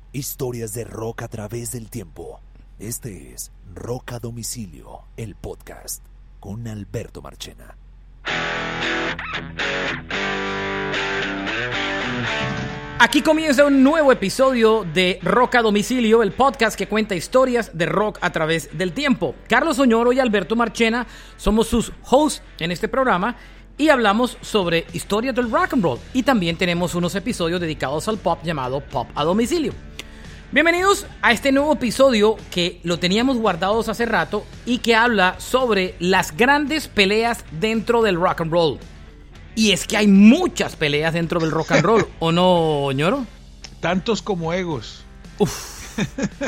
Historias de rock a través del tiempo. Este es Rock a Domicilio, el podcast con Alberto Marchena. Aquí comienza un nuevo episodio de Rock a Domicilio, el podcast que cuenta historias de rock a través del tiempo. Carlos Oñoro y Alberto Marchena somos sus hosts en este programa y hablamos sobre historias del rock and roll. Y también tenemos unos episodios dedicados al pop llamado Pop a Domicilio. Bienvenidos a este nuevo episodio que lo teníamos guardados hace rato y que habla sobre las grandes peleas dentro del rock and roll. Y es que hay muchas peleas dentro del rock and roll, ¿o no, ñoro? Tantos como egos. Uf.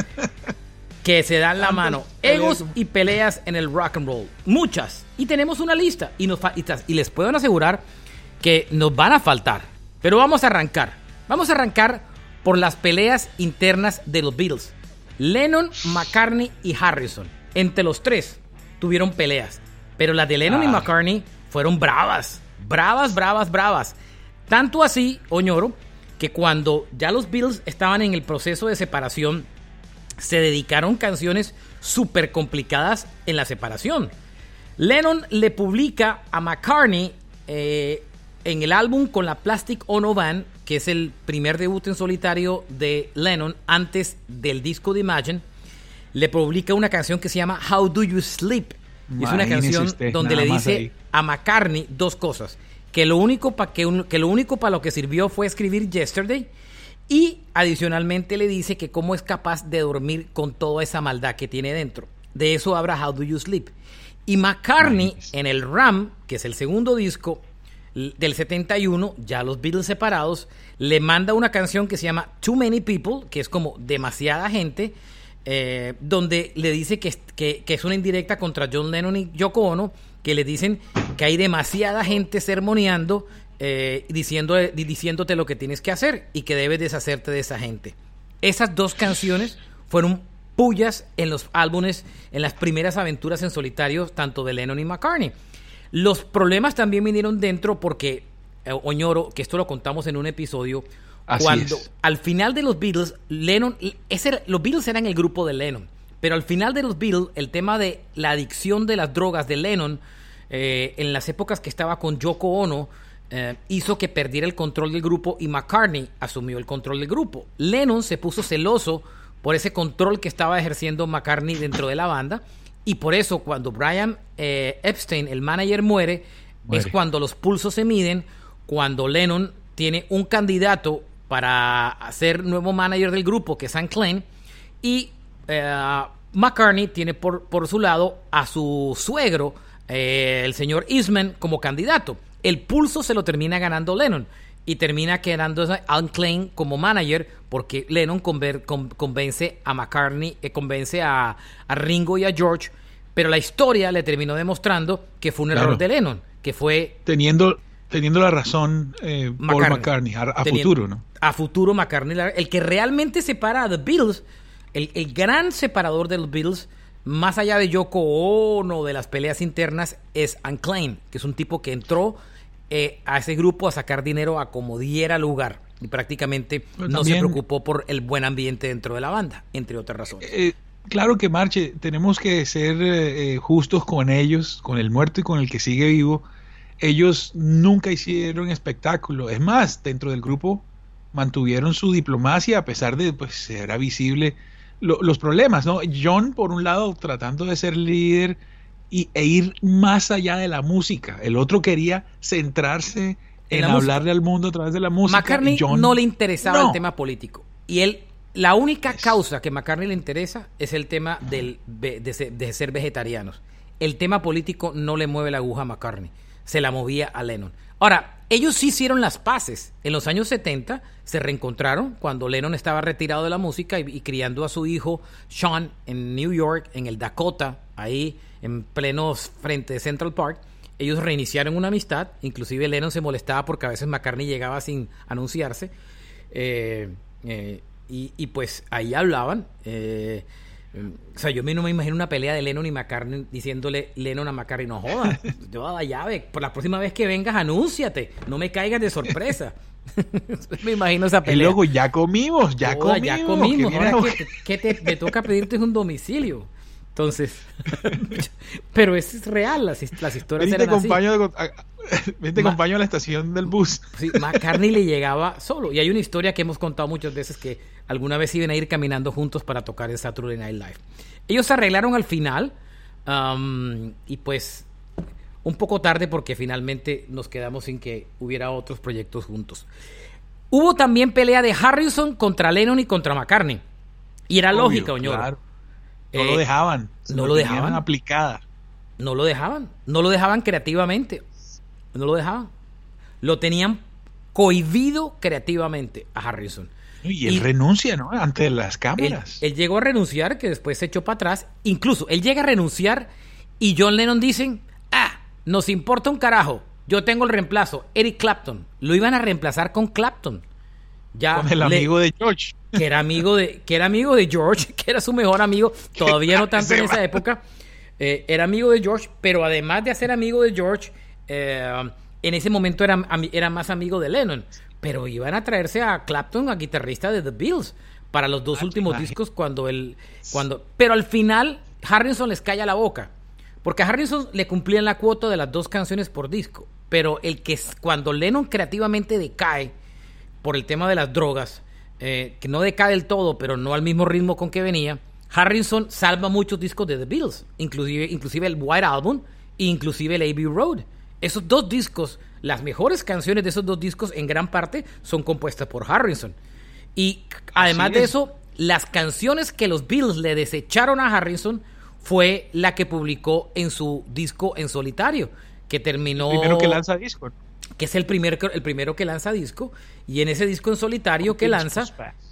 Que se dan la mano. Egos y peleas en el rock and roll. Muchas. Y tenemos una lista. Y les puedo asegurar que nos van a faltar. Pero vamos a arrancar. Vamos a arrancar por las peleas internas de los Beatles. Lennon, McCartney y Harrison. Entre los tres tuvieron peleas. Pero las de Lennon y McCartney fueron bravas. Bravas. Tanto así, Oñoro, que cuando ya los Beatles estaban en el proceso de separación, se dedicaron canciones súper complicadas en la separación. Lennon le publica a McCartney en el álbum con la Plastic Ono Band, que es el primer debut en solitario de Lennon antes del disco de Imagine, le publica una canción que se llama How Do You Sleep. Es una canción donde le dice a McCartney dos cosas: que lo único para lo que sirvió fue escribir Yesterday, y adicionalmente le dice que cómo es capaz de dormir con toda esa maldad que tiene dentro. De eso habla How Do You Sleep. Y McCartney en el Ram, que es el segundo disco del 71, ya los Beatles separados, le manda una canción que se llama Too Many People, que es como demasiada gente, donde le dice que es una indirecta contra John Lennon y Yoko Ono, que le dicen que hay demasiada gente sermoneando, diciéndote lo que tienes que hacer y que debes deshacerte de esa gente. Esas dos canciones fueron pullas en los álbumes, en las primeras aventuras en solitario, tanto de Lennon y McCartney. Los problemas también vinieron dentro porque, Oñoro, que esto lo contamos en un episodio, cuando al final de los Beatles, los Beatles eran el grupo de Lennon, pero al final de los Beatles, el tema de la adicción de las drogas de Lennon, en las épocas que estaba con Yoko Ono, hizo que perdiera el control del grupo y McCartney asumió el control del grupo. Lennon se puso celoso por ese control que estaba ejerciendo McCartney dentro de la banda, y por eso cuando Brian Epstein, el manager, muere, es cuando los pulsos se miden, cuando Lennon tiene un candidato para ser nuevo manager del grupo, que es Sam Klein, y McCartney tiene por su lado a su suegro, el señor Eastman, como candidato. El pulso se lo termina ganando Lennon y termina quedando Sam Klein como manager, porque Lennon convence a McCartney, convence a Ringo y a George, pero la historia le terminó demostrando que fue un error de Lennon, que fue teniendo la razón Paul McCartney a futuro, ¿no? A futuro McCartney, el que realmente separa a The Beatles, el gran separador de los Beatles, más allá de Yoko Ono, de las peleas internas, es Sam Klein, que es un tipo que entró a ese grupo a sacar dinero a como diera lugar y prácticamente no se preocupó por el buen ambiente dentro de la banda, entre otras razones. Claro que, Marche, tenemos que ser justos con ellos, con el muerto y con el que sigue vivo. Ellos nunca hicieron espectáculo. Es más, dentro del grupo mantuvieron su diplomacia a pesar de, pues, era visible los problemas, ¿no? John, por un lado, tratando de ser líder e ir más allá de la música. El otro quería centrarse en hablarle al mundo a través de la música. McCartney no le interesaba el tema político. Y la única causa que a McCartney le interesa es el tema de ser vegetarianos. El tema político no le mueve la aguja a McCartney. Se la movía a Lennon. Ahora, ellos sí hicieron las paces. En los años 70 se reencontraron cuando Lennon estaba retirado de la música y criando a su hijo Sean en New York, en el Dakota, ahí en pleno frente de Central Park. Ellos reiniciaron una amistad. Inclusive Lennon se molestaba porque a veces McCartney llegaba sin anunciarse. Y pues ahí hablaban. O sea, yo no me imagino una pelea de Lennon y McCartney diciéndole Lennon a McCartney, no jodas, yo a la llave, por la próxima vez que vengas anúnciate, no me caigas de sorpresa. Me imagino esa pelea. Y luego ya comimos. Ahora me toca pedirte un domicilio. Entonces, pero es real, las historias eran así. Vente, acompaño a la estación del bus. Sí, McCartney le llegaba solo. Y hay una historia que hemos contado muchas veces que alguna vez iban a ir caminando juntos para tocar en Saturday Night Live. Ellos se arreglaron al final y pues un poco tarde porque finalmente nos quedamos sin que hubiera otros proyectos juntos. Hubo también pelea de Harrison contra Lennon y contra McCartney. Y era lógica, Oñoro. Claro. No lo dejaban. No lo dejaban. Aplicada. No lo dejaban creativamente. No lo dejaban. Lo tenían cohibido creativamente a Harrison. Y él renuncia, ¿no? Ante las cámaras. Él llegó a renunciar, que después se echó para atrás. Incluso, él llega a renunciar y John Lennon dicen, nos importa un carajo. Yo tengo el reemplazo, Eric Clapton. Lo iban a reemplazar con Clapton. Ya con el amigo de George. Que era amigo de George, que era su mejor amigo. Todavía no tanto en esa época. Era amigo de George, pero además de ser amigo de George, en ese momento era más amigo de Lennon. Pero iban a traerse a Clapton, a guitarrista de The Beatles, para los dos últimos discos pero al final Harrison les calla la boca. Porque a Harrison le cumplían la cuota de las 2 canciones por disco. Pero cuando Lennon creativamente decae por el tema de las drogas, que no decae del todo, pero no al mismo ritmo con que venía, Harrison salva muchos discos de The Beatles, inclusive el White Album e inclusive el Abbey Road. Esos 2 discos, las mejores canciones de esos 2 discos en gran parte son compuestas por Harrison. Y además de eso, las canciones que los Beatles le desecharon a Harrison fue la que publicó en su disco en solitario, que terminó... El primero que lanza disco, ¿no? Que es el primero que lanza disco, y en ese disco en solitario que lanza...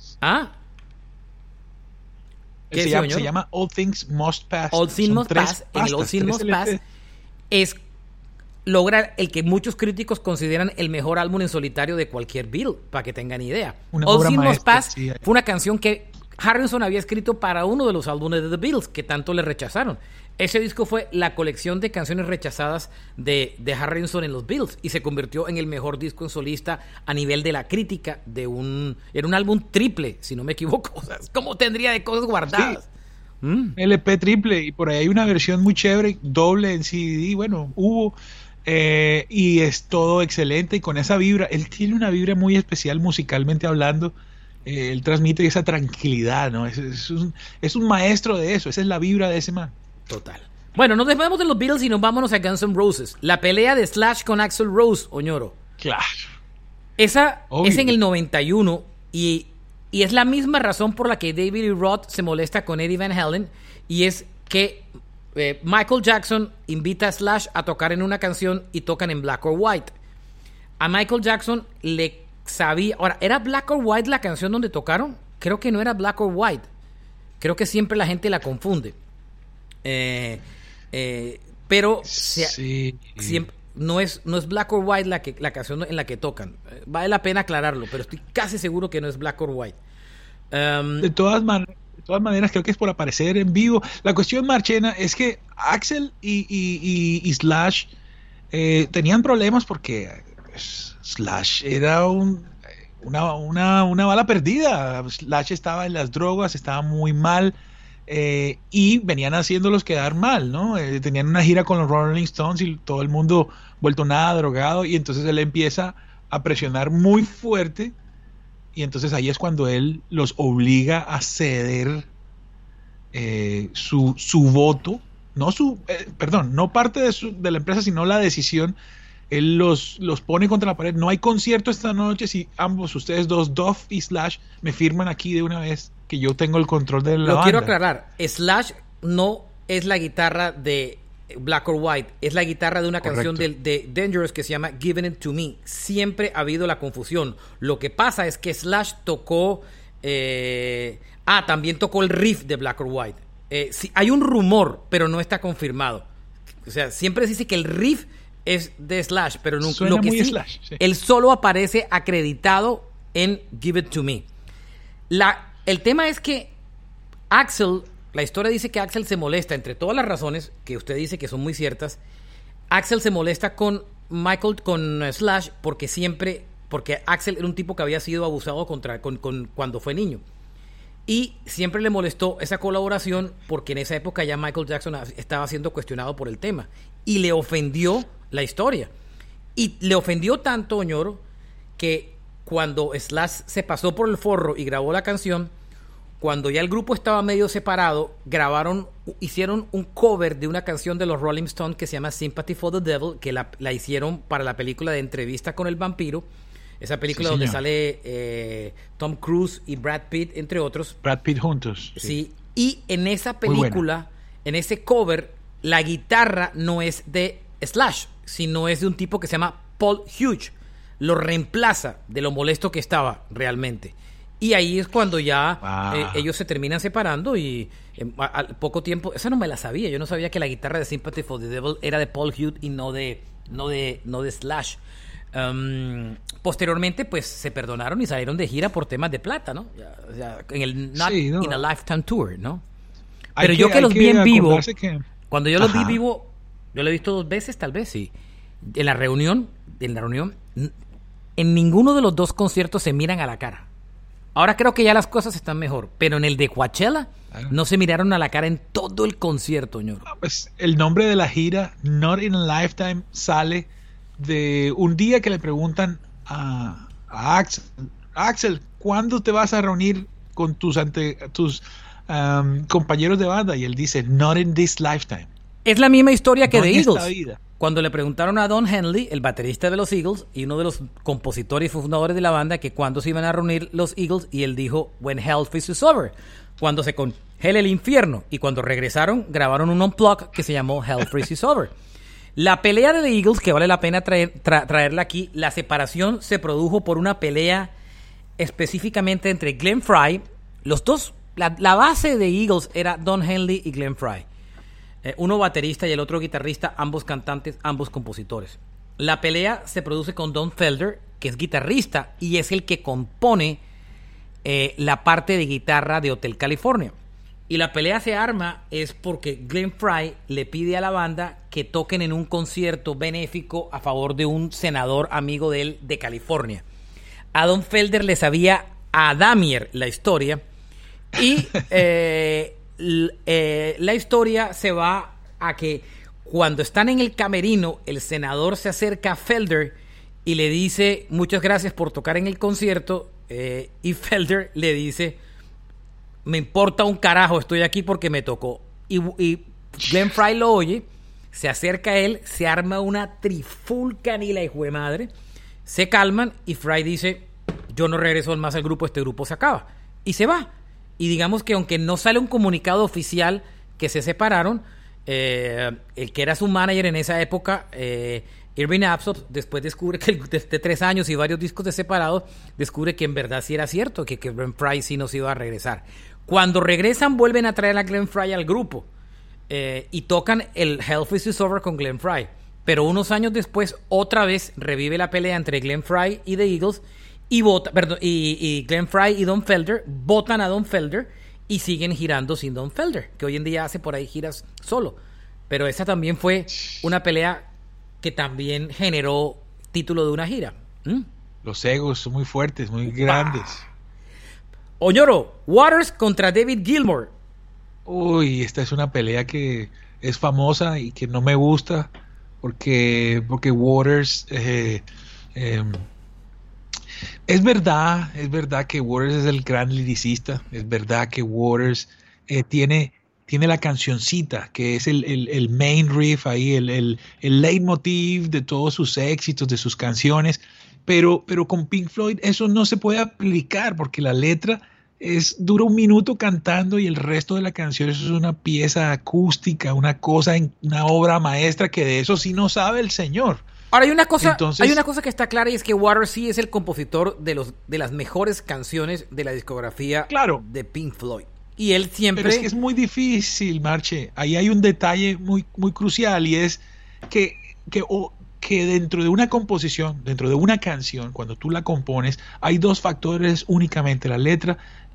Se llama All Things Must Pass. All Things Must Pass. En el All Things Must Pass logra el que muchos críticos consideran el mejor álbum en solitario de cualquier Beatle, para que tengan idea. All Things Must Pass fue una canción que Harrison había escrito para uno de los álbumes de The Beatles, que tanto le rechazaron. Ese disco fue la colección de canciones rechazadas de Harrison en los Beatles, y se convirtió en el mejor disco en solista a nivel de la crítica. Era un álbum triple, si no me equivoco. O sea, ¿cómo tendría de cosas guardadas? Sí. LP triple, y por ahí hay una versión muy chévere, doble en CD, bueno, hubo... y es todo excelente, y con esa vibra, él tiene una vibra muy especial musicalmente hablando. Él transmite esa tranquilidad, ¿no? Es un maestro de eso, esa es la vibra de ese man. Total. Bueno, nos despedimos de los Beatles y nos vámonos a Guns N' Roses. La pelea de Slash con Axl Rose, Oñoro. Claro. Esa es en el 91 y es la misma razón por la que David Lee Roth se molesta con Eddie Van Halen, y es que Michael Jackson invita a Slash a tocar en una canción y tocan en Black or White. A Michael Jackson le sabía... Ahora, ¿era Black or White la canción donde tocaron? Creo que no era Black or White. Creo que siempre la gente la confunde. Pero siempre, no es Black or White la canción en la que tocan. Vale la pena aclararlo, pero estoy casi seguro que no es Black or White. De todas maneras, creo que es por aparecer en vivo. La cuestión, Marchena, es que Axl y Slash tenían problemas porque Slash era una bala perdida. Slash estaba en las drogas, estaba muy mal, y venían haciéndolos quedar mal, ¿no? Tenían una gira con los Rolling Stones y todo el mundo vuelto nada, drogado, y entonces él empieza a presionar muy fuerte, y entonces ahí es cuando él los obliga a ceder su voto, no parte de la empresa, sino la decisión. Él los pone contra la pared. No hay concierto esta noche si ambos, ustedes dos, Duff y Slash, me firman aquí de una vez que yo tengo el control de la banda. Lo quiero aclarar. Slash no es la guitarra de Black or White, es la guitarra de una canción de Dangerous que se llama Giving It To Me. Siempre ha habido la confusión. Lo que pasa es que Slash tocó... también tocó el riff de Black or White. Sí, hay un rumor, pero no está confirmado. O sea, siempre se dice que el riff es de Slash, pero nunca. Suena lo que muy sí, Slash, sí. Él solo aparece acreditado en Give It To Me. El tema es que Axl la historia dice que Axl se molesta, entre todas las razones que usted dice que son muy ciertas. Axl se molesta con Slash porque Axl era un tipo que había sido abusado cuando fue niño. Y siempre le molestó esa colaboración porque en esa época ya Michael Jackson estaba siendo cuestionado por el tema. Y le ofendió la historia. Y le ofendió tanto, Oñoro, que cuando Slash se pasó por el forro y grabó la canción, cuando ya el grupo estaba medio separado, hicieron un cover de una canción de los Rolling Stones que se llama Sympathy for the Devil, que la hicieron para la película de Entrevista con el Vampiro. Esa película donde sale Tom Cruise y Brad Pitt, entre otros. Brad Pitt juntos. Sí. Y en esa película, en ese cover, la guitarra no es de Slash, sino es de un tipo que se llama Paul Hughes. Lo reemplaza de lo molesto que estaba realmente. Y ahí es cuando ya ellos se terminan separando y al poco tiempo... Esa no me la sabía. Yo no sabía que la guitarra de Sympathy for the Devil era de Paul Hughes y no de Slash. Posteriormente pues se perdonaron y salieron de gira por temas de plata, ¿no? En el Not in a Lifetime Tour, ¿no? Pero yo que los vi en vivo, cuando yo los vi vivo, yo lo he visto 2 veces tal vez, sí. En la reunión, en ninguno de los 2 conciertos se miran a la cara. Ahora creo que ya las cosas están mejor, pero en el de Coachella no se miraron a la cara en todo el concierto, ñoro. Pues el nombre de la gira, Not in a Lifetime, sale de un día que le preguntan a Axl, ¿cuándo te vas a reunir con tus compañeros de banda? Y él dice, Not in this lifetime. Es la misma historia que de Eagles. Cuando le preguntaron a Don Henley, el baterista de los Eagles y uno de los compositores y fundadores de la banda, que cuándo se iban a reunir los Eagles, y él dijo, When Hell Freezes Over, cuando se congela el infierno. Y cuando regresaron, grabaron un unplug que se llamó Hell Freezes Over. La pelea de The Eagles, que vale la pena traerla aquí, la separación se produjo por una pelea específicamente entre Glenn Frey. Los dos, la base de Eagles era Don Henley y Glenn Frey. Uno baterista y el otro guitarrista, ambos cantantes, ambos compositores. La pelea se produce con Don Felder, que es guitarrista y es el que compone la parte de guitarra de Hotel California. Y la pelea se arma es porque Glenn Frey le pide a la banda que toquen en un concierto benéfico a favor de un senador amigo de él de California. A Don Felder le sabía a Damier la historia y la historia se va a que cuando están en el camerino, el senador se acerca a Felder y le dice muchas gracias por tocar en el concierto, y Felder le dice me importa un carajo, estoy aquí porque me tocó. Y Glenn Frey lo oye, se acerca a él, se arma una trifulca ni la hijo de madre, se calman y Frey dice yo no regreso más al grupo, este grupo se acaba, y se va. Y digamos que aunque no sale un comunicado oficial que se separaron, el que era su manager en esa época, Irving Absoff, después descubre que de 3 años y varios discos de separados, descubre que en verdad sí era cierto, que Glenn Frey sí nos iba a regresar. Cuando regresan, vuelven a traer a Glenn Frey al grupo y tocan el Hell Freezes Over con Glenn Frey. Pero unos años después, otra vez revive la pelea entre Glenn Frey y The Eagles y Glenn Frey y Don Felder votan a Don Felder y siguen girando sin Don Felder, que hoy en día hace por ahí giras solo. Pero esa también fue una pelea que también generó título de una gira. Los egos son muy fuertes, muy grandes. Oñoro, Waters contra David Gilmour. Uy, esta es una pelea que es famosa y que no me gusta porque Waters es verdad que Waters es el gran liricista, es verdad que Waters tiene la cancioncita, que es el main riff ahí, el leitmotiv de todos sus éxitos, de sus canciones, pero con Pink Floyd eso no se puede aplicar porque la letra dura 1 minuto cantando y el resto de la canción eso es una pieza acústica, una obra maestra que de eso sí no sabe el señor. Ahora hay una cosa que está clara y es que Waters sí es el compositor de las mejores canciones de la discografía de Pink Floyd. Y él siempre... Pero es que es muy difícil, Marche. Ahí hay un detalle muy, muy crucial y es que dentro de una composición, dentro de una canción, cuando tú la compones, hay 2 factores únicamente, la letra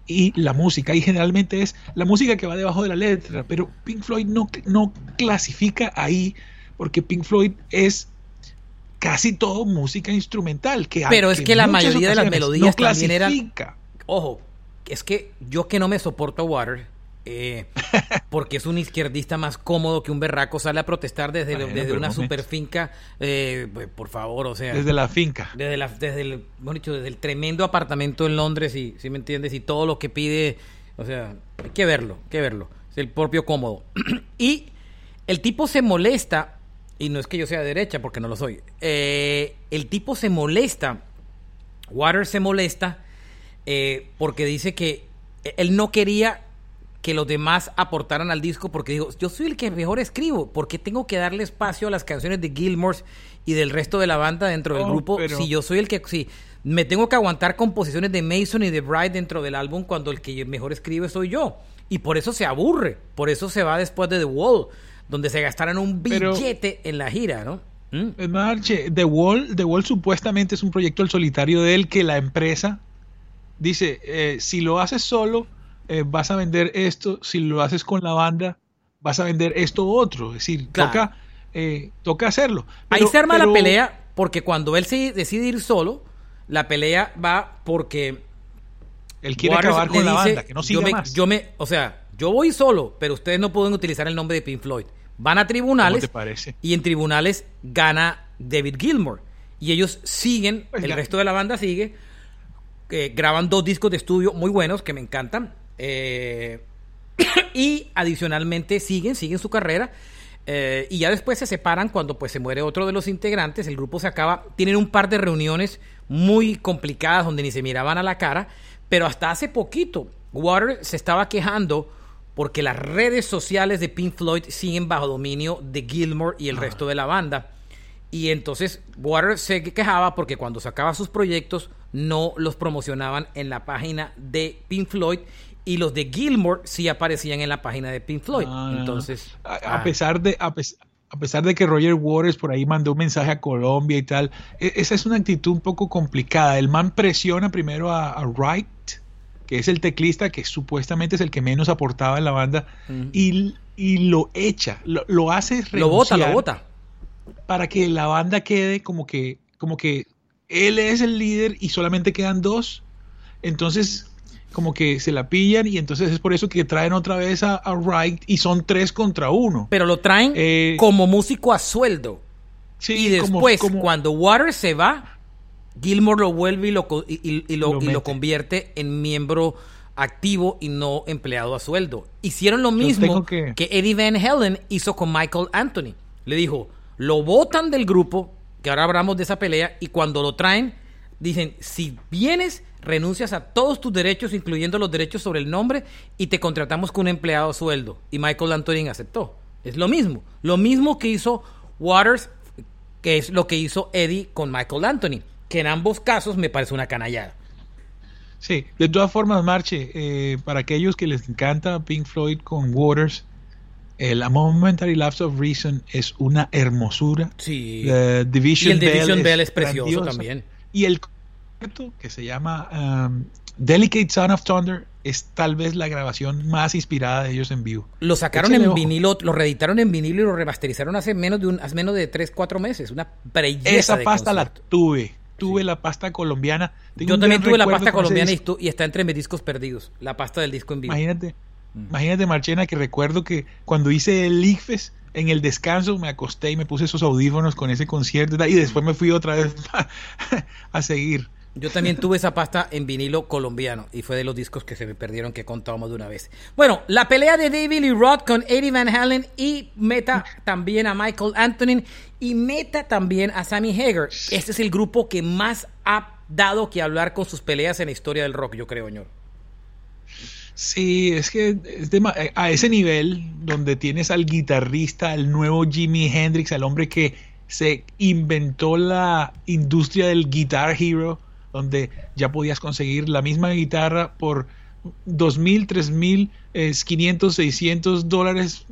y la música, y generalmente es la música que va debajo de la letra, pero Pink Floyd no clasifica ahí, porque Pink Floyd es casi todo música instrumental. Pero es que la mayoría de las melodías no también eran... Ojo, es que yo que no me soporto Waters, porque es un izquierdista más cómodo que un berraco, sale a protestar desde una super finca, por favor, o sea, desde la finca, desde el tremendo apartamento en Londres, si me entiendes, y todo lo que pide, o sea, hay que verlo, es el propio cómodo. Y el tipo se molesta, y no es que yo sea de derecha, porque no lo soy, el tipo se molesta, Waters se molesta, porque dice que él no quería que los demás aportaran al disco, porque dijo, yo soy el que mejor escribo, ¿por qué tengo que darle espacio a las canciones de Gilmour y del resto de la banda dentro del grupo? Si yo soy el que, si me tengo que aguantar composiciones de Mason y de Bright dentro del álbum, cuando el que mejor escribe soy yo, y por eso se aburre, por eso se va después de The Wall, donde se gastaron un billete en la gira, ¿no? Marche, The Wall supuestamente es un proyecto al solitario de él, que la empresa dice, si lo haces solo, vas a vender esto, si lo haces con la banda, vas a vender esto otro. Es decir, claro, toca hacerlo. Ahí se arma la pelea, porque cuando él se decide ir solo, la pelea va porque él quiere acabar con la banda, que no siga más. Yo voy solo, pero ustedes no pueden utilizar el nombre de Pink Floyd. Van a tribunales. ¿Cómo te parece? Y en tribunales gana David Gilmour. Y ellos siguen, pues el resto de la banda sigue, graban 2 discos de estudio muy buenos que me encantan. Y adicionalmente siguen su carrera, y ya después se separan cuando pues se muere otro de los integrantes, el grupo se acaba, tienen un par de reuniones muy complicadas donde ni se miraban a la cara, pero hasta hace poquito Waters se estaba quejando porque las redes sociales de Pink Floyd siguen bajo dominio de Gilmour y el resto de la banda, y entonces Waters se quejaba porque cuando sacaba sus proyectos no los promocionaban en la página de Pink Floyd, y los de Gilmour sí aparecían en la página de Pink Floyd. Entonces, a pesar de que Roger Waters por ahí mandó un mensaje a Colombia y tal, esa es una actitud un poco complicada. El man presiona primero a Wright, que es el teclista, que supuestamente es el que menos aportaba en la banda, y lo echa, lo hace renunciar, lo bota para que la banda quede como que él es el líder y solamente quedan 2. Entonces como que se la pillan, y entonces es por eso que traen otra vez a Wright, y son 3 contra 1. Pero lo traen como músico a sueldo. Sí, y después, cuando Waters se va, Gilmour lo vuelve y lo convierte en miembro activo y no empleado a sueldo. Hicieron lo mismo que Eddie Van Halen hizo con Michael Anthony. Le dijo, lo botan del grupo, que ahora hablamos de esa pelea, y cuando lo traen, dicen, si vienes, renuncias a todos tus derechos, incluyendo los derechos sobre el nombre, y te contratamos con un empleado a sueldo. Y Michael Anthony aceptó. Es lo mismo que hizo Waters, que es lo que hizo Eddie con Michael Anthony, que en ambos casos me parece una canallada. Sí, de todas formas, Marche, para aquellos que les encanta Pink Floyd con Waters, el A Momentary Lapse of Reason es una hermosura. Sí. Division Bell es precioso grandioso. También. Y el que se llama Delicate Son of Thunder es tal vez la grabación más inspirada de ellos en vivo. Lo sacaron en vinilo, lo reeditaron en vinilo y lo remasterizaron hace menos de 3-4 meses. Una belleza. Esa pasta la tuve la pasta colombiana. Yo también tuve la pasta colombiana y está entre mis discos perdidos, la pasta del disco en vivo. Imagínate, Marchena, que recuerdo que cuando hice el ICFES, en el descanso me acosté y me puse esos audífonos con ese concierto, y después me fui otra vez a seguir. Yo también tuve esa pasta en vinilo colombiano, y fue de los discos que se me perdieron, que contábamos de una vez. Bueno, la pelea de David Lee Roth con Eddie Van Halen, y meta también a Michael Anthony, y meta también a Sammy Hagar. Este es el grupo que más ha dado que hablar con sus peleas en la historia del rock, yo creo, señor. Sí, es que a ese nivel donde tienes al guitarrista, al nuevo Jimi Hendrix, al hombre que se inventó la industria del Guitar Hero, donde ya podías conseguir la misma guitarra por $2,000, $3,000, $500, $600.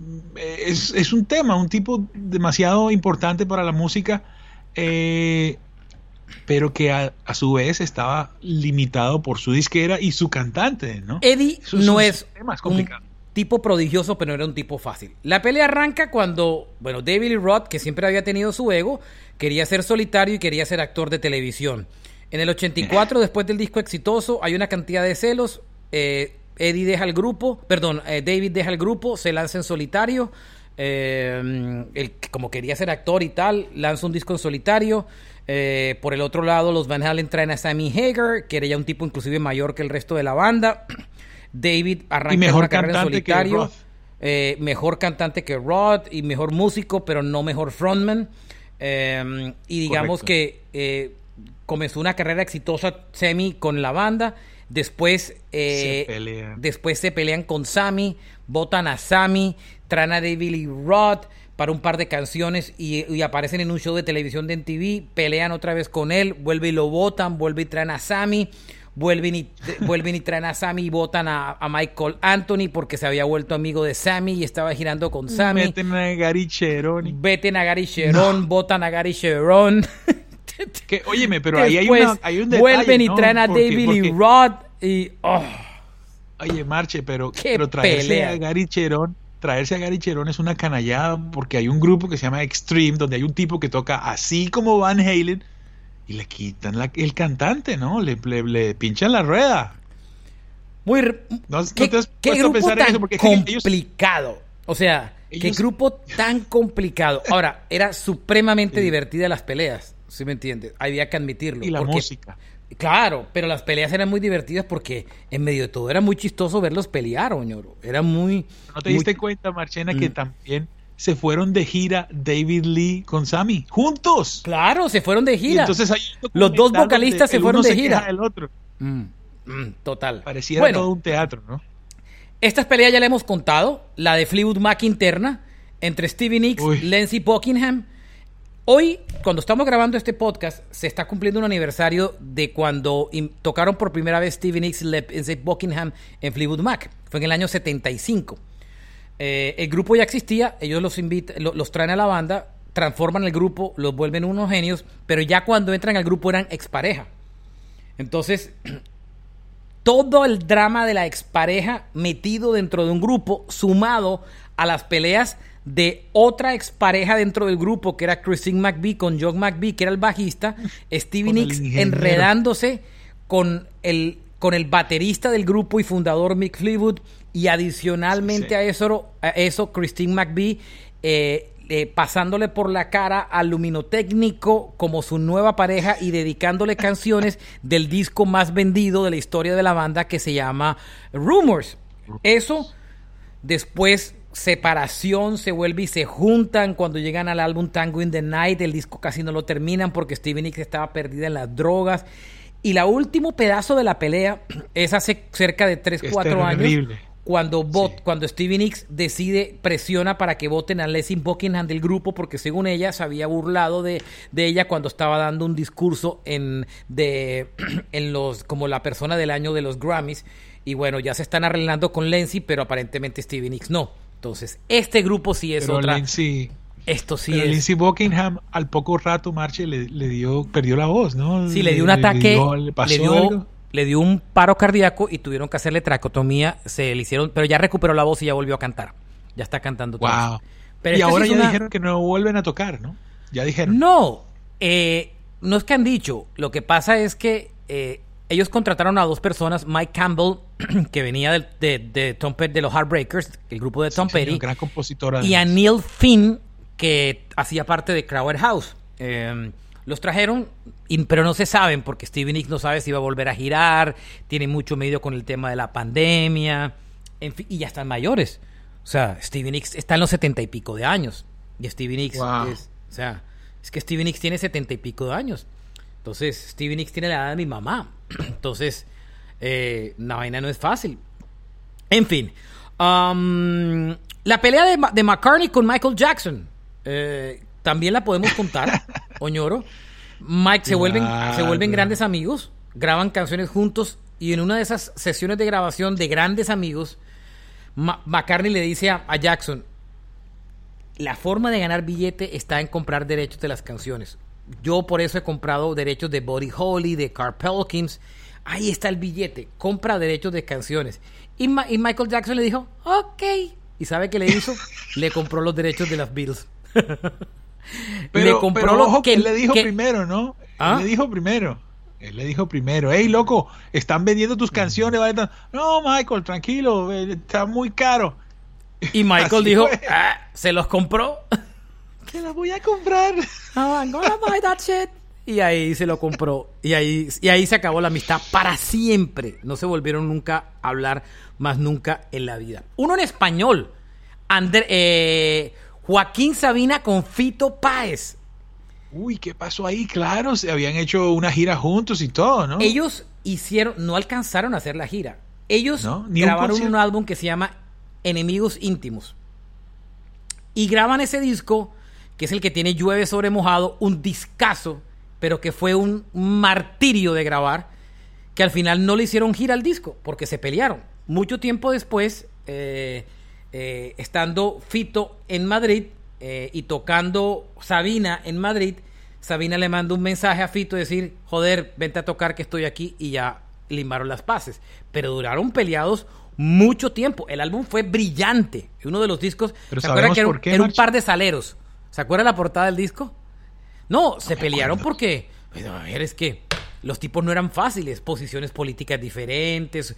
Es un tipo demasiado importante para la música. pero que a su vez estaba limitado por su disquera y su cantante, ¿no? Eddie Eso no un es tema un complicado. tipo prodigioso, pero no era un tipo fácil. La pelea arranca cuando, bueno, David Lee Roth, que siempre había tenido su ego, quería ser solitario y quería ser actor de televisión. En el 84, después del disco exitoso, hay una cantidad de celos. David deja el grupo, se lanza en solitario. Él, como quería ser actor y tal, lanza un disco en solitario. Por el otro lado, los Van Halen traen a Sammy Hagar, que era ya un tipo inclusive mayor que el resto de la banda. David arranca una carrera en solitario. Mejor cantante que Roth y mejor músico, pero no mejor frontman. Y digamos que comenzó una carrera exitosa Sammy con la banda. Después se pelean con Sammy, botan a Sammy, traen a David Lee Roth para un par de canciones y aparecen en un show de televisión de MTV, pelean otra vez con él, vuelve y lo botan, vuelve y traen a Sammy, vuelven y traen a Sammy y botan a Michael Anthony porque se había vuelto amigo de Sammy y estaba girando con Sammy. Meten a Gary Cherone. Botan a Gary Cherone. Que, óyeme, pero ahí hay un detalle, vuelven y ¿no? traen a David Lee Roth y oye, Marche, pero pelea. traerse a Gary Cherone es una canallada porque hay un grupo que se llama Extreme donde hay un tipo que toca así como Van Halen y le quitan el cantante, ¿no? Le pinchan la rueda. ¿Qué grupo tan complicado? O sea, qué grupo tan complicado. Ahora, era supremamente divertida las peleas, ¿sí me entiendes? Había que admitirlo. Y la música. Claro, pero las peleas eran muy divertidas porque en medio de todo era muy chistoso verlos pelear, Oñoro. Era muy... ¿No te diste cuenta, Marchena, que también se fueron de gira David Lee con Sammy? ¡Juntos! Claro, se fueron de gira. Y entonces hay los dos vocalistas se fueron de gira. El otro. Total. Pareciera todo un teatro, ¿no? Estas peleas ya la hemos contado. La de Fleetwood Mac interna entre Stevie Nicks, Lindsey Buckingham. Hoy, cuando estamos grabando este podcast, se está cumpliendo un aniversario de cuando tocaron por primera vez Stevie Nicks y Lindsey Buckingham en Fleetwood Mac. Fue en el año 75. El grupo ya existía, ellos los traen a la banda, transforman el grupo, los vuelven unos genios, pero ya cuando entran al grupo eran expareja. Entonces, todo el drama de la expareja metido dentro de un grupo, sumado a las peleas de otra expareja dentro del grupo, que era Christine McVie con John McVie, que era el bajista, Stevie Nicks enredándose con el baterista del grupo y fundador Mick Fleetwood, y adicionalmente a eso Christine McVie pasándole por la cara al luminotécnico como su nueva pareja y dedicándole canciones del disco más vendido de la historia de la banda, que se llama Rumors. Eso, después separación, se vuelve y se juntan cuando llegan al álbum Tango in the Night. El disco casi no lo terminan porque Stevie Nicks estaba perdida en las drogas. Y la último pedazo de la pelea es hace cerca de 3-4 años, cuando Stevie Nicks presiona para que voten a Lindsey Buckingham del grupo, porque según ella se había burlado de ella cuando estaba dando un discurso como la persona del año de los Grammys. Y bueno, ya se están arreglando con Lindsey, pero aparentemente Stevie Nicks no. Entonces, este grupo sí es otra. Esto sí es. Lindsey Buckingham al poco rato, Marche, perdió la voz, ¿no? Sí, le dio un ataque, le dio un paro cardíaco y tuvieron que hacerle tracotomía, se le hicieron, pero ya recuperó la voz y ya volvió a cantar. Ya está cantando todo. Wow. Pero y ahora ya dijeron que no vuelven a tocar, ¿no? Ya dijeron. No, no es que han dicho. Lo que pasa es que ellos contrataron a dos personas, Mike Campbell, que venía de Tom Petty, de los Heartbreakers, el grupo de Tom Petty, gran compositora, y a Neil Finn, que hacía parte de Crowded House. Los trajeron, pero no se saben, porque Stevie Nicks no sabe si va a volver a girar, tiene mucho miedo con el tema de la pandemia, en fin, y ya están mayores. O sea, Stevie Nicks está en los 70 y pico de años, y Stevie Nicks es que Stevie Nicks tiene 70 y pico de años. Entonces, Stevie Nicks tiene la edad de mi mamá. Entonces, la vaina no es fácil. En fin, la pelea de McCartney con Michael Jackson, también la podemos contar, Oñoro. Mike se vuelven grandes amigos, graban canciones juntos, y en una de esas sesiones de grabación de grandes amigos, McCartney le dice a Jackson: la forma de ganar billete está en comprar derechos de las canciones. Yo por eso he comprado derechos de Buddy Holly, de Carl Perkins. Ahí está el billete. Compra derechos de canciones. Y Michael Jackson le dijo, ok. ¿Y sabe qué le hizo? Le compró los derechos de las Beatles. Pero ojo que él le dijo primero, ¿no? ¿Ah? Él le dijo primero, hey, loco, están vendiendo tus canciones. No, Michael, tranquilo, está muy caro. Y Michael dijo, se los compró. Te las voy a comprar. Oh, I'm gonna buy that shit. Y ahí se lo compró. Y ahí se acabó la amistad para siempre. No se volvieron nunca a hablar más nunca en la vida. Uno en español. Joaquín Sabina con Fito Páez. Uy, ¿qué pasó ahí? Claro, se habían hecho una gira juntos y todo, ¿no? Ellos no alcanzaron a hacer la gira. Ellos grabaron un álbum que se llama Enemigos Íntimos. Y graban ese disco, que es el que tiene Llueve sobre mojado, un discazo, pero que fue un martirio de grabar, que al final no le hicieron gira al disco, porque se pelearon. Mucho tiempo después, estando Fito en Madrid y tocando Sabina en Madrid, Sabina le manda un mensaje a Fito, decir, joder, vente a tocar que estoy aquí, y ya limaron las paces. Pero duraron peleados mucho tiempo. El álbum fue brillante. Uno de los discos. Pero ¿se acuerdan que era un March? par de saleros? ¿Se acuerda la portada del disco? No, se pelearon porque, bueno, a ver, es que los tipos no eran fáciles, posiciones políticas diferentes,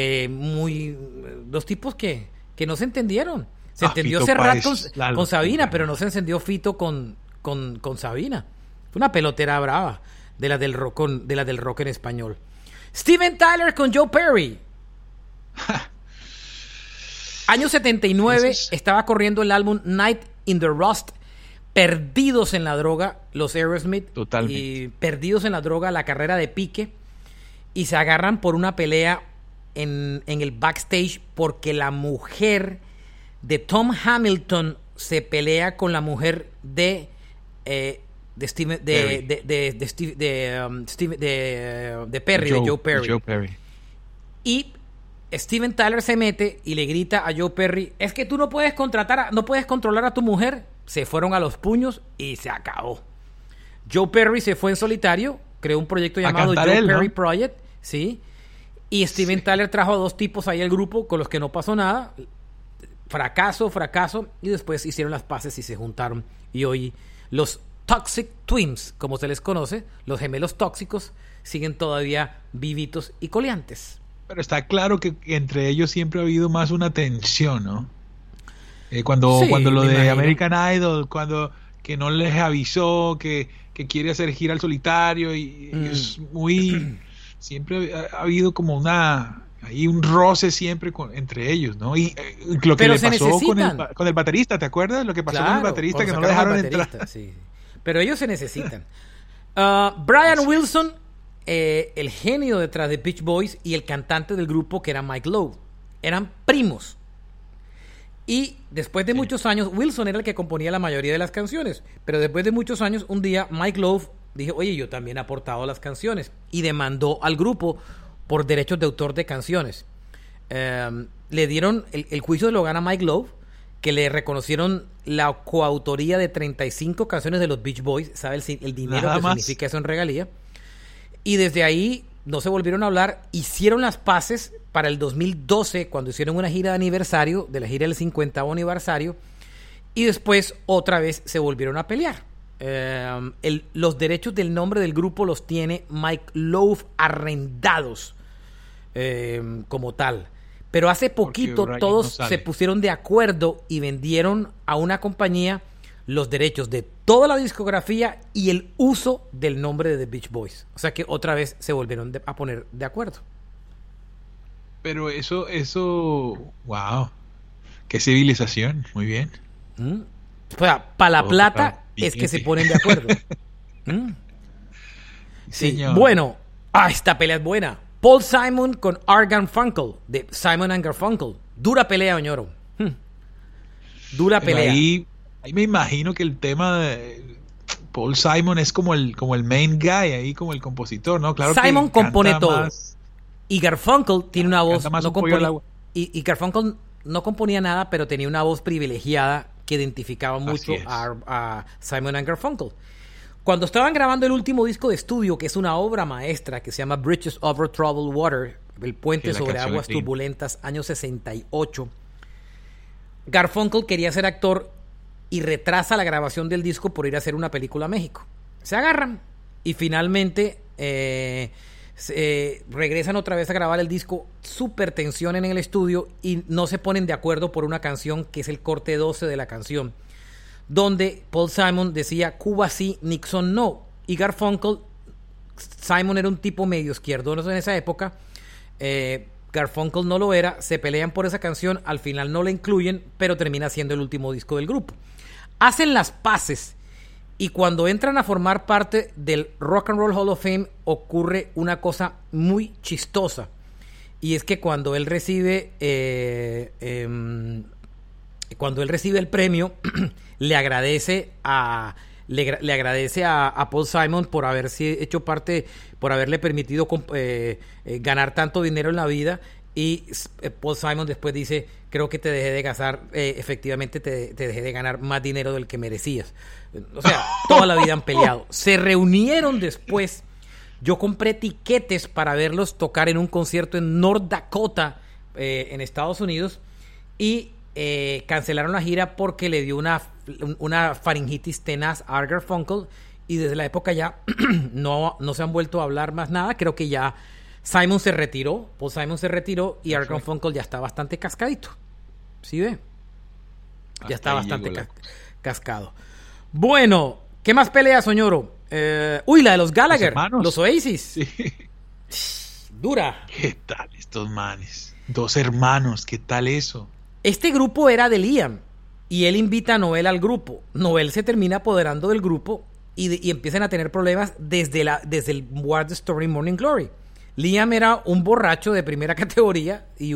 dos tipos que no se entendieron. Se entendió Fito Serrat Páez, con Sabina, pero no se encendió Fito con Sabina. Fue una pelotera brava de la del rock en español. Steven Tyler con Joe Perry. Año 79, estaba corriendo el álbum Night in the Rust. Perdidos en la droga, los Aerosmith. Totalmente. Y perdidos en la droga, la carrera de pique. Y se agarran por una pelea en el backstage porque la mujer de Tom Hamilton se pelea con la mujer de Perry, de Joe Perry. Y Steven Tyler se mete y le grita a Joe Perry, es que tú no puedes controlar a tu mujer. Se fueron a los puños y se acabó. Joe Perry se fue en solitario, creó un proyecto llamado Joe Perry Project, ¿sí? Y Steven Tyler trajo a dos tipos ahí al grupo con los que no pasó nada. Fracaso, y después hicieron las paces y se juntaron. Y hoy los Toxic Twins, como se les conoce, los gemelos tóxicos, siguen todavía vivitos y coleantes. Pero está claro que entre ellos siempre ha habido más una tensión, ¿no? Cuando lo de imagino. American Idol, cuando que no les avisó que quiere hacer gira al solitario y es muy... Siempre ha habido como hay un roce siempre entre ellos, ¿no? Y lo que Pero le pasó necesitan. con el baterista, ¿te acuerdas? Lo que pasó con el baterista, que no lo dejaron entrar. Sí. Pero ellos se necesitan. Brian Wilson, el genio detrás de Beach Boys, y el cantante del grupo, que era Mike Love, eran primos. Y después de muchos años, Wilson era el que componía la mayoría de las canciones. Pero después de muchos años, un día Mike Love dijo, oye, yo también he aportado las canciones. Y demandó al grupo por derechos de autor de canciones. Le dieron, el juicio lo gana Mike Love, que le reconocieron la coautoría de 35 canciones de los Beach Boys. ¿Sabe el dinero Nada que más significa eso en regalía? Y desde ahí no se volvieron a hablar. Hicieron las paces para el 2012, cuando hicieron una gira de aniversario, de la gira del 50º aniversario, y después otra vez se volvieron a pelear. Los derechos del nombre del grupo los tiene Mike Love arrendados como tal. Pero hace poquito todos se pusieron de acuerdo y vendieron a una compañía los derechos de toda la discografía y el uso del nombre de The Beach Boys. O sea que otra vez se volvieron a poner de acuerdo. Pero eso, wow, qué civilización, muy bien. O sea, para la plata es que se ponen de acuerdo. Sí. Señor. Bueno, esta pelea es buena. Paul Simon con Art Garfunkel, de Simon and Garfunkel. Dura pelea, Oñoro. Dura Pero pelea. Ahí me imagino que el tema de Paul Simon es como el main guy, ahí como el compositor, ¿no? Claro, Simon que compone todo. Más, y Garfunkel tiene una voz. más No un pollo al componía, agua. y Garfunkel no componía nada, pero tenía una voz privilegiada que identificaba mucho es. a Simon and Garfunkel. Cuando estaban grabando el último disco de estudio, que es una obra maestra que se llama Bridges Over Troubled Water, el puente sobre aguas turbulentas, año 68, Garfunkel quería ser actor y retrasa la grabación del disco por ir a hacer una película a México. Se agarran y finalmente regresan otra vez a grabar el disco. Súper tensión en el estudio y no se ponen de acuerdo por una canción que es el corte 12 de la canción, donde Paul Simon decía Cuba sí, Nixon no, y Garfunkel, Simon era un tipo medio izquierdo en esa época, Garfunkel no lo era, se pelean por esa canción, al final no la incluyen, pero termina siendo el último disco del grupo. Hacen las paces y cuando entran a formar parte del Rock and Roll Hall of Fame ocurre una cosa muy chistosa, y es que cuando él recibe el premio le agradece a Paul Simon por haberse hecho parte, por haberle permitido ganar tanto dinero en la vida, y Paul Simon después dice, creo que te dejé de gastar, efectivamente te dejé de ganar más dinero del que merecías. O sea, toda la vida han peleado. Se reunieron después. Yo compré tiquetes para verlos tocar en un concierto en North Dakota, en Estados Unidos, y cancelaron la gira porque le dio una faringitis tenaz a Garfunkel, y desde la época ya no se han vuelto a hablar más nada. Creo que ya Paul Simon se retiró y Art Garfunkel ya está bastante cascadito. ¿Sí ve? Ya está bastante cascado. Bueno, ¿qué más peleas, Soñoro? La de los Gallagher, los Oasis. Sí. Dura. ¿Qué tal estos manes? 2 hermanos, ¿qué tal eso? Este grupo era de Liam y él invita a Noel al grupo. Noel se termina apoderando del grupo y empiezan a tener problemas desde el What's the Story Morning Glory. Liam era un borracho de primera categoría y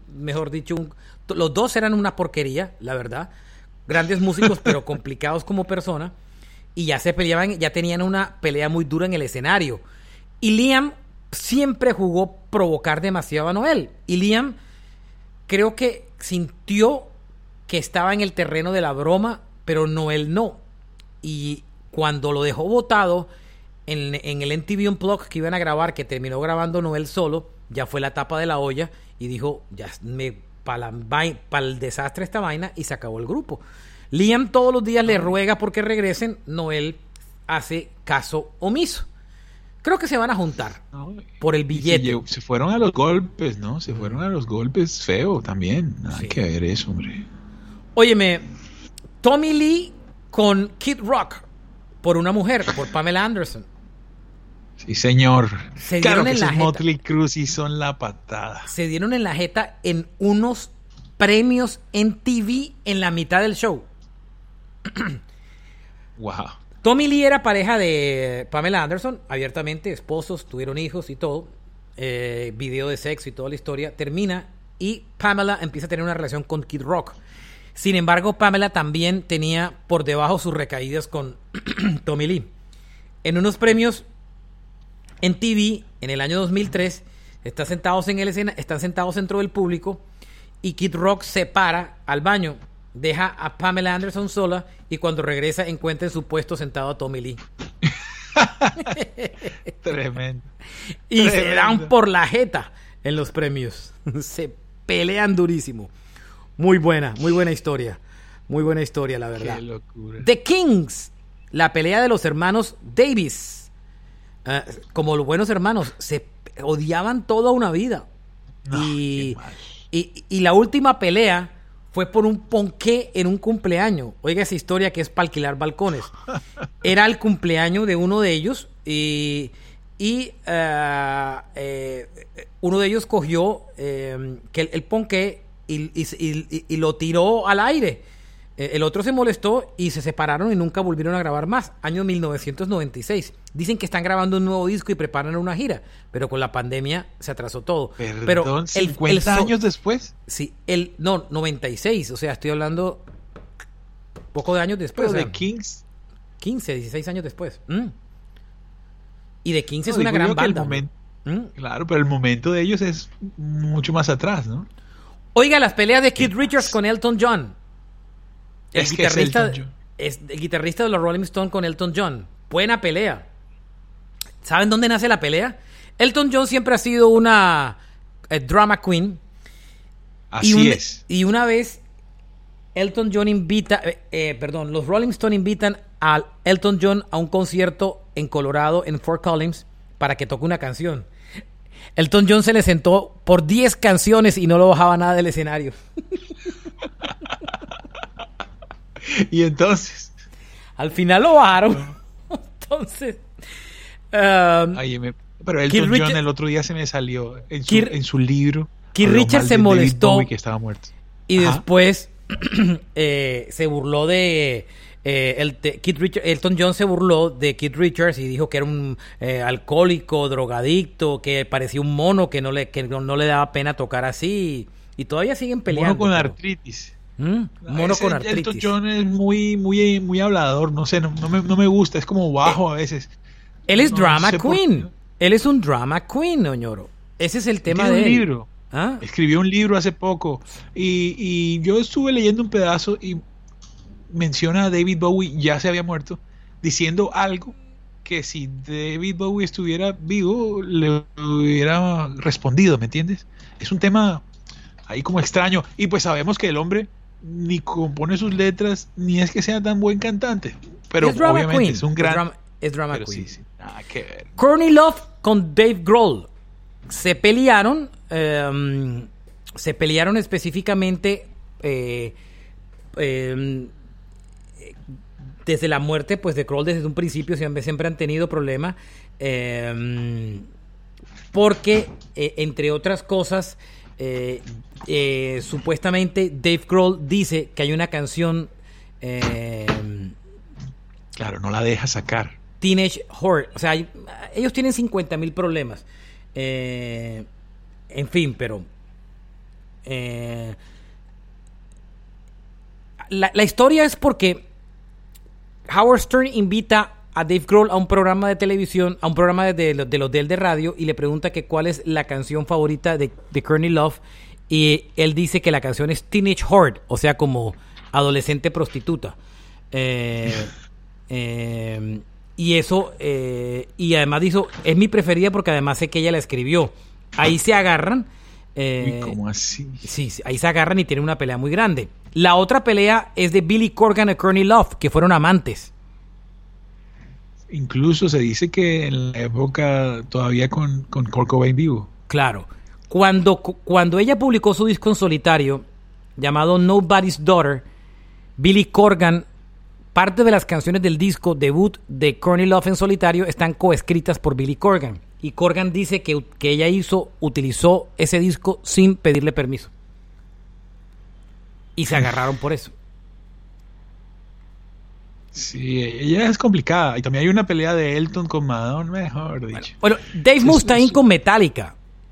los dos eran una porquería, la verdad. Grandes músicos, pero complicados como persona. Y ya se peleaban, ya tenían una pelea muy dura en el escenario. Y Liam siempre jugó provocar demasiado a Noel. Y Liam creo que sintió que estaba en el terreno de la broma, pero Noel no. Y cuando lo dejó botado en el MTV Unplugged que iban a grabar, que terminó grabando Noel solo, ya fue la tapa de la olla y dijo, ya para el desastre esta vaina, y se acabó el grupo. Liam todos los días le ruega porque regresen, Noel hace caso omiso. Creo que se van a juntar por el billete. Se fueron a los golpes, ¿no? Se fueron a los golpes feo también. Hay que ver eso, hombre. Óyeme, Tommy Lee con Kid Rock por una mujer, por Pamela Anderson. Sí, señor. Se dieron en la jeta. Motley Crue sí son la patada. Se dieron en la jeta en unos premios en TV en la mitad del show. Wow. Tommy Lee era pareja de Pamela Anderson, abiertamente, esposos, tuvieron hijos y todo, video de sexo y toda la historia. Termina y Pamela empieza a tener una relación con Kid Rock. Sin embargo, Pamela también tenía por debajo sus recaídas con Tommy Lee. En unos premios en TV, en el año 2003, están sentados dentro del público y Kid Rock se para al baño, deja a Pamela Anderson sola y cuando regresa encuentra en su puesto sentado a Tommy Lee. Tremendo. Y se dan por la jeta en los premios. Se pelean durísimo. Muy buena historia. Muy buena historia, la verdad. Qué locura. The Kings, la pelea de los hermanos Davis. Como los buenos hermanos, se odiaban toda una vida. No, y la última pelea fue por un ponqué en un cumpleaños. Oiga esa historia que es para alquilar balcones. Era el cumpleaños de uno de ellos y uno de ellos cogió el ponqué y lo tiró al aire. El otro se molestó y se separaron y nunca volvieron a grabar más. Año 1996. Dicen que están grabando un nuevo disco y preparan una gira, pero con la pandemia se atrasó todo. Perdón, pero 50 años después. Sí, 96, o sea, estoy hablando poco de años después. Pero de Kings. 15, 16 años después. Y The Kings es una gran banda. Claro, pero el momento de ellos es mucho más atrás, ¿no? Oiga, las peleas de Keith Richards con Elton John. El guitarrista de los Rolling Stones con Elton John. Buena pelea. ¿Saben dónde nace la pelea? Elton John siempre ha sido una drama queen. Así es. Y una vez Elton John los Rolling Stones invitan a Elton John a un concierto en Colorado, en Fort Collins, para que toque una canción. Elton John se le sentó por 10 canciones y no lo bajaba nada del escenario. Y entonces, al final lo bajaron. Entonces, pero Elton John el otro día se me salió en su libro. Keith Richards se molestó Bowie, que estaba muerto. Y después se burló de Elton John se burló de Keith Richards y dijo que era un alcohólico, drogadicto, que parecía un mono, que no le daba pena tocar así, y todavía siguen peleando. Mono con artritis. Mono con artritis. Elton John es muy hablador, no sé, no me gusta, es como bajo a veces. Él es drama queen. Él es un drama queen, Oñoro. Ese es el tema de él. Libro. Escribió un libro hace poco y yo estuve leyendo un pedazo y menciona a David Bowie, ya se había muerto, diciendo algo que si David Bowie estuviera vivo le hubiera respondido, ¿me entiendes? Es un tema ahí como extraño, y pues sabemos que el hombre ni compone sus letras ni es que sea tan buen cantante, pero obviamente queen. Es un gran drama queen. Sí. Nada que ver. Courtney Love con Dave Grohl se pelearon específicamente desde la muerte pues de Grohl. Desde un principio siempre han tenido problemas porque entre otras cosas supuestamente Dave Grohl dice que hay una canción claro, no la deja sacar, Teenage Heart, o sea, ellos tienen 50,000 problemas. En fin, pero la historia es porque Howard Stern invita a Dave Grohl a un programa de televisión, a un programa de los de él de radio, y le pregunta que cuál es la canción favorita de Courtney Love, y él dice que la canción es Teenage Heart, o sea, como adolescente prostituta. Y eso, y además dijo, es mi preferida porque además sé que ella la escribió. Ahí se agarran. ¿Cómo así? Sí, ahí se agarran y tienen una pelea muy grande. La otra pelea es de Billy Corgan y Courtney Love, que fueron amantes. Incluso se dice que en la época todavía con Kurt Cobain vivo. Claro. Cuando ella publicó su disco en solitario, llamado Nobody's Daughter, Billy Corgan, parte de las canciones del disco debut de Courtney Love en solitario están coescritas por Billy Corgan. Y Corgan dice que ella utilizó ese disco sin pedirle permiso. Y se agarraron por eso. Sí, ella es complicada. Y también hay una pelea de Elton con Madonna, mejor dicho. Bueno, Dave Mustaine con Metallica.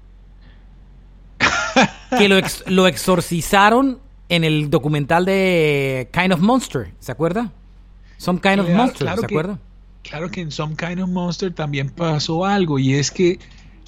Que lo exorcizaron en el documental de Kind of Monster, ¿se acuerda? Some Kind of Monster, claro, ¿se acuerda? Claro que en Some Kind of Monster también pasó algo, y es que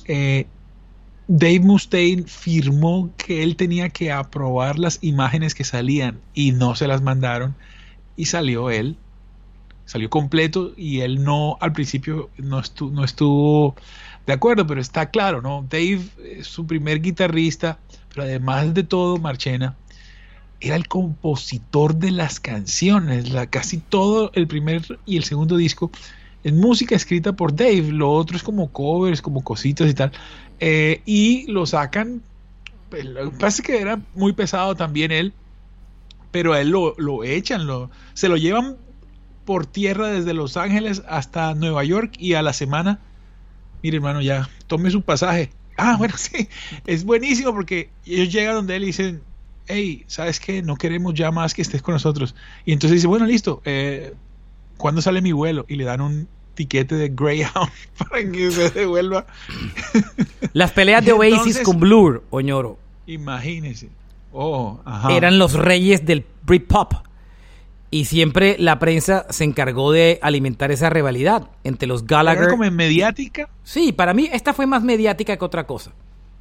Dave Mustaine firmó que él tenía que aprobar las imágenes que salían y no se las mandaron, y salió completo, y él al principio no estuvo de acuerdo, pero está claro, ¿no? Dave es su primer guitarrista, pero además de todo, Marchena, era el compositor de las canciones. Casi todo el primer y el segundo disco es música escrita por Dave, lo otro es como covers, como cositas y tal, y lo sacan. Lo que pasa es que era muy pesado también él, pero a él lo echan, se lo llevan por tierra desde Los Ángeles hasta Nueva York, y a la semana, mire hermano, ya tome su pasaje. Bueno, sí, es buenísimo porque ellos llegan donde él y dicen, hey, ¿sabes qué? No queremos ya más que estés con nosotros. Y entonces dice, bueno, listo, ¿cuándo sale mi vuelo? Y le dan un tiquete de Greyhound para que se devuelva. Las peleas de Oasis entonces, con Blur, Oñoro. Imagínese. Eran los reyes del Britpop. Y siempre la prensa se encargó de alimentar esa rivalidad entre los Gallagher. ¿Era como mediática? Sí, para mí esta fue más mediática que otra cosa.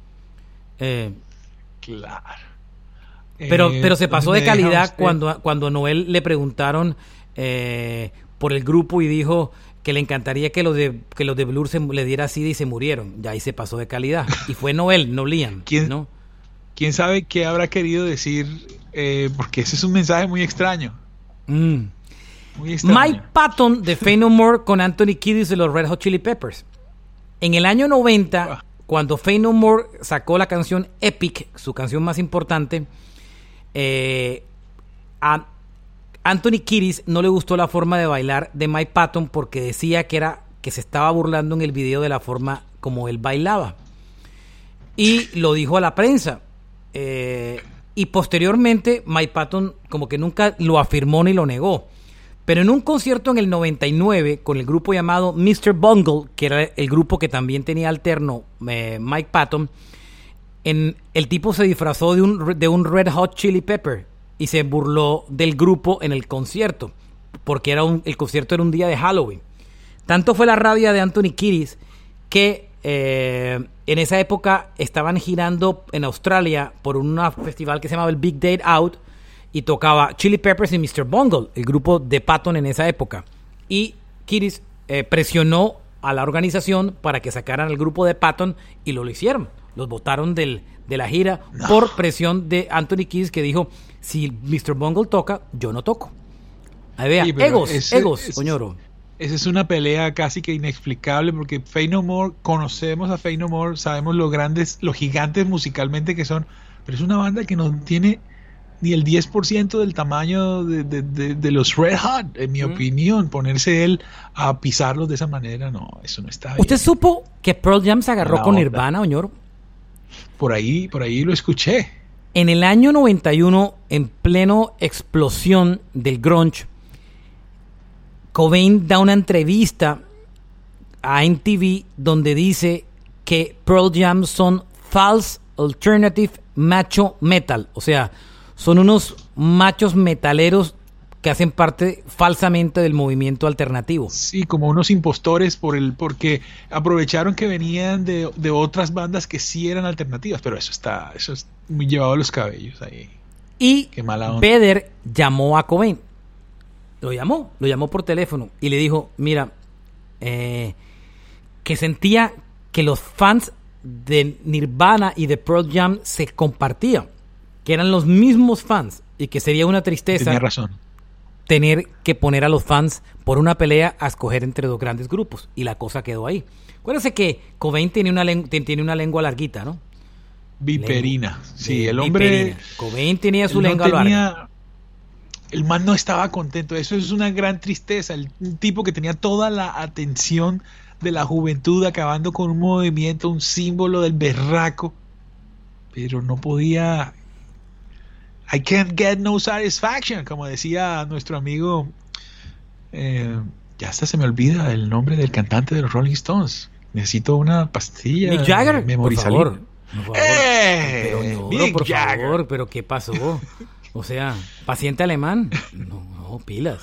Claro. Pero se pasó de calidad cuando a Noel le preguntaron por el grupo y dijo que le encantaría que los de Blur le diera SIDA y se murieron. Ya ahí se pasó de calidad. Y fue Noel, no Liam. ¿No? ¿Quién sabe qué habrá querido decir? Porque ese es un mensaje muy extraño. Muy extraño. Mike Patton de Faith No More con Anthony Kiedis de los Red Hot Chili Peppers. En el año 90, cuando Faith No More sacó la canción Epic, su canción más importante, a Anthony Kiedis no le gustó la forma de bailar de Mike Patton porque decía que se estaba burlando en el video de la forma como él bailaba. Y lo dijo a la prensa. Y posteriormente Mike Patton como que nunca lo afirmó ni lo negó. Pero en un concierto en el 99 con el grupo llamado Mr. Bungle, que era el grupo que también tenía alterno Mike Patton, el tipo se disfrazó de un Red Hot Chili Pepper y se burló del grupo en el concierto, porque el concierto era un día de Halloween. Tanto fue la rabia de Anthony Kiedis que en esa época estaban girando en Australia por un festival que se llamaba el Big Day Out y tocaba Chili Peppers y Mr. Bungle, el grupo de Patton en esa época. Y Kiedis presionó a la organización para que sacaran al grupo de Patton y lo hicieron. Los botaron de la gira por presión de Anthony Kiedis, que dijo, si Mr. Bungle toca, yo no toco. Ahí vea, sí, egos, Oñoro. Esa es una pelea casi que inexplicable, porque Faith No More, conocemos a Faith No More, sabemos lo gigantes musicalmente que son, pero es una banda que no tiene ni el 10% del tamaño de los Red Hot, en mi opinión. Ponerse él a pisarlos de esa manera, no, eso no está bien. ¿Usted supo que Pearl Jam se agarró con Nirvana, Oñoro? Por ahí lo escuché. En el año 91, en pleno explosión del grunge, Cobain da una entrevista a MTV donde dice que Pearl Jam son false alternative macho metal, o sea, son unos machos metaleros que hacen parte falsamente del movimiento alternativo. Sí, como unos impostores porque aprovecharon que venían de otras bandas que sí eran alternativas, pero eso es muy llevado a los cabellos ahí. Y qué mala onda. Vedder llamó a Cobain. Lo llamó por teléfono y le dijo, mira, que sentía que los fans de Nirvana y de Pearl Jam se compartían, que eran los mismos fans y que sería una tristeza. Tenía razón. Tener que poner a los fans por una pelea a escoger entre dos grandes grupos, y la cosa quedó ahí. Acuérdense que Cobain tiene una lengua larguita, ¿no? Viperina. Sí, el hombre... Viperina. Cobain tenía su lengua larga. El man no estaba contento. Eso es una gran tristeza. Un tipo que tenía toda la atención de la juventud acabando con un movimiento, un símbolo del berraco, pero no podía... I can't get no satisfaction, como decía nuestro amigo, ya hasta se me olvida el nombre del cantante de los Rolling Stones. Necesito una pastilla. Mick Jagger, memorizable. Por favor, pero ¿qué pasó? O sea, paciente alemán. No, pilas.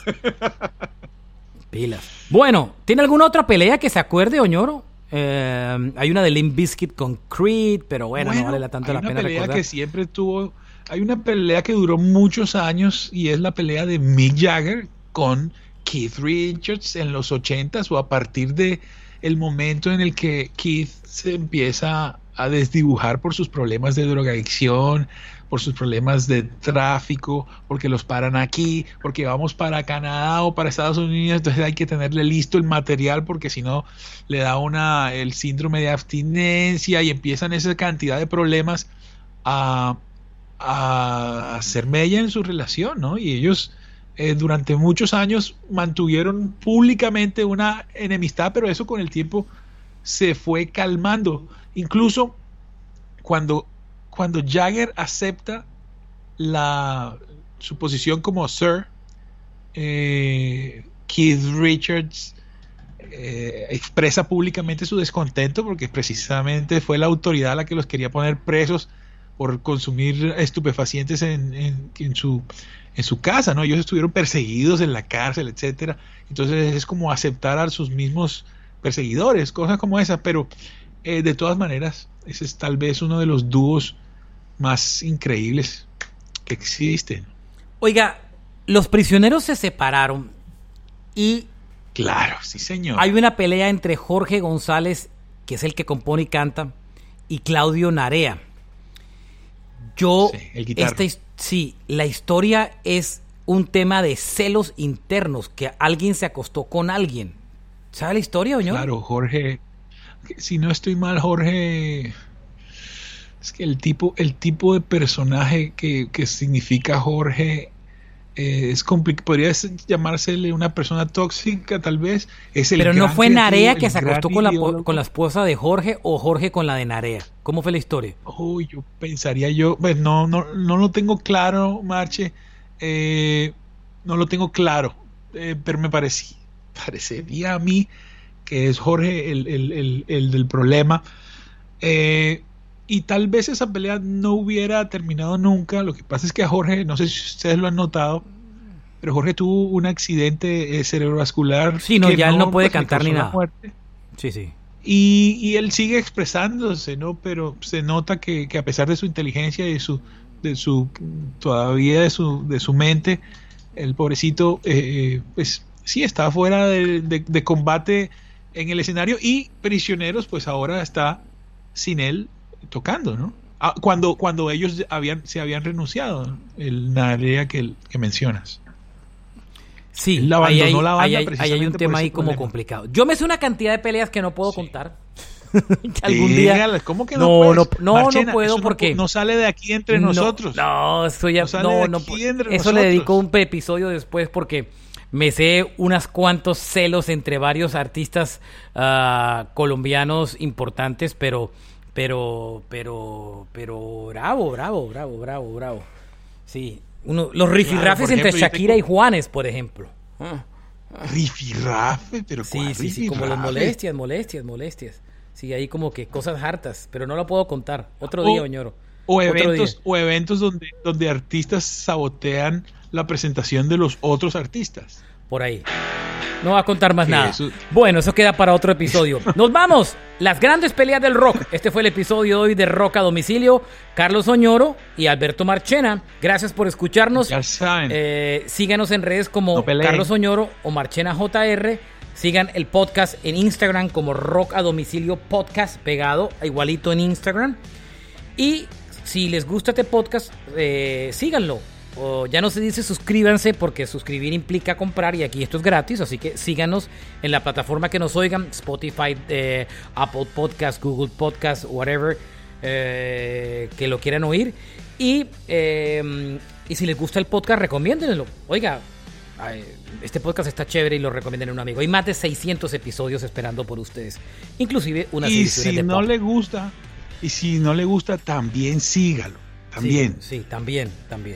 Bueno, ¿tiene alguna otra pelea que se acuerde, Oñoro? Hay una de Limp Bizkit con Creed, pero bueno, no vale tanto la pena recordar. Hay una pelea que siempre tuvo... Hay una pelea que duró muchos años y es la pelea de Mick Jagger con Keith Richards en los 80s, o a partir de el momento en el que Keith se empieza a desdibujar por sus problemas de drogadicción, por sus problemas de tráfico, porque los paran aquí, porque vamos para Canadá o para Estados Unidos, entonces hay que tenerle listo el material porque si no le da el síndrome de abstinencia y empiezan esa cantidad de problemas a hacer mella en su relación, ¿no? Y ellos durante muchos años mantuvieron públicamente una enemistad, pero eso con el tiempo se fue calmando. Incluso cuando Jagger acepta su posición como Sir, Keith Richards expresa públicamente su descontento porque precisamente fue la autoridad la que los quería poner presos por consumir estupefacientes en su casa, ¿no? Ellos estuvieron perseguidos en la cárcel, etcétera. Entonces es como aceptar a sus mismos perseguidores, cosas como esas, pero de todas maneras, ese es tal vez uno de los dúos más increíbles que existen. Oiga, los prisioneros se separaron y Claro, sí, señor. Hay una pelea entre Jorge González, que es el que compone y canta, y Claudio Narea. El guitarra. La historia es un tema de celos internos, que alguien se acostó con alguien. ¿Sabe la historia, Oñoro? Claro, Jorge, si no estoy mal, Jorge, es que el tipo de personaje que significa Jorge es complicado. Podría llamársele una persona tóxica, tal vez. Pero no fue Narea que se acostó con la esposa de Jorge, o Jorge con la de Narea. ¿Cómo fue la historia? Yo pensaría pues no lo tengo claro, Marche. No lo tengo claro, pero me parecería a mí que es Jorge el del problema. Y tal vez esa pelea no hubiera terminado nunca. Lo que pasa es que a Jorge, no sé si ustedes lo han notado, pero Jorge tuvo un accidente cerebrovascular. Sí, ya él no puede cantar ni nada. Sí. Y él sigue expresándose, ¿no? Pero se nota que a pesar de su inteligencia y de su mente, el pobrecito, pues sí está fuera de combate en el escenario, y Prisioneros pues ahora está sin él tocando, ¿no? Cuando ellos se habían renunciado, el Narea que mencionas. Sí, ahí hay un tema ahí como complicado. Yo me sé una cantidad de peleas que no puedo contar. Algún día. ¿Cómo que no? Marchena, no puedo porque no sale de aquí entre nosotros. Eso le dedico un episodio después, porque me sé unas cuantos celos entre varios artistas colombianos importantes, pero bravo. Sí, los rifirrafes entre Shakira y Juanes, por ejemplo. Rifirrafe, pero sí, como las molestias. Sí, hay como que cosas hartas, pero no lo puedo contar. Otro día, Oñoro. O eventos donde artistas sabotean la presentación de los otros artistas. Por ahí. No va a contar más nada. Bueno, eso queda para otro episodio. ¡Nos vamos! Las grandes peleas del rock. Este fue el episodio de hoy de Rock a Domicilio. Carlos Oñoro y Alberto Marchena. Gracias por escucharnos. Síganos en redes como Carlos Oñoro o Marchena JR. Sigan el podcast en Instagram como Rock a Domicilio Podcast, pegado, igualito en Instagram. Y si les gusta este podcast, síganlo. O ya no se dice suscríbanse, porque suscribir implica comprar, y aquí esto es gratis, así que síganos en la plataforma que nos oigan, Spotify, Apple Podcast, Google Podcast, whatever, que lo quieran oír. Y si les gusta el podcast, recomiéndenlo. Oiga, este podcast está chévere, y lo recomienden a un amigo. Hay más de 600 episodios esperando por ustedes, inclusive unas ediciones de pop. Y si no le gusta, también sígalo. También. Sí, también.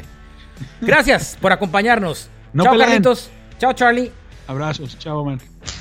Gracias por acompañarnos. Chao, Carlitos. Chao, Charlie. Abrazos. Chao, man.